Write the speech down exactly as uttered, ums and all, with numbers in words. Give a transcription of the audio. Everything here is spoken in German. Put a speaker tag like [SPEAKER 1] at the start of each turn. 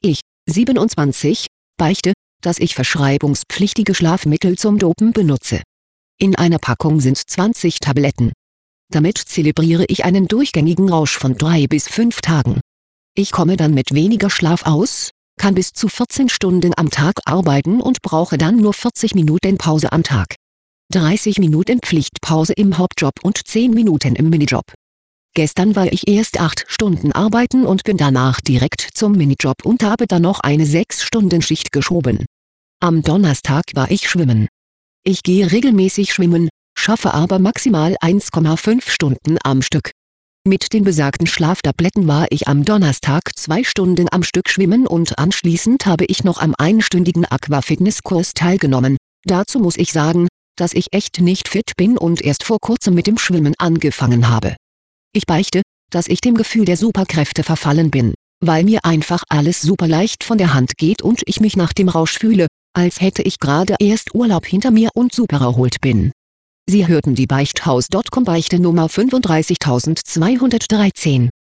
[SPEAKER 1] Ich, siebenundzwanzig, beichte, dass ich verschreibungspflichtige Schlafmittel zum Dopen benutze. In einer Packung sind zwanzig Tabletten. Damit zelebriere ich einen durchgängigen Rausch von drei bis fünf Tagen. Ich komme dann mit weniger Schlaf aus, kann bis zu vierzehn Stunden am Tag arbeiten und brauche dann nur vierzig Minuten Pause am Tag. dreißig Minuten Pflichtpause im Hauptjob und zehn Minuten im Minijob. Gestern war ich erst acht Stunden arbeiten und bin danach direkt zum Minijob und habe dann noch eine sechs Stunden Schicht geschoben. Am Donnerstag war ich schwimmen. Ich gehe regelmäßig schwimmen, schaffe aber maximal eins Komma fünf Stunden am Stück. Mit den besagten Schlaftabletten war ich am Donnerstag zwei Stunden am Stück schwimmen und anschließend habe ich noch am einstündigen Aquafitnesskurs teilgenommen. Dazu muss ich sagen, dass ich echt nicht fit bin und erst vor kurzem mit dem Schwimmen angefangen habe. Ich beichte, dass ich dem Gefühl der Superkräfte verfallen bin, weil mir einfach alles super leicht von der Hand geht und ich mich nach dem Rausch fühle, als hätte ich gerade erst Urlaub hinter mir und super erholt bin. Sie hörten die Beichthaus Punkt com Beichte Nummer fünfunddreißigtausendzweihundertdreizehn.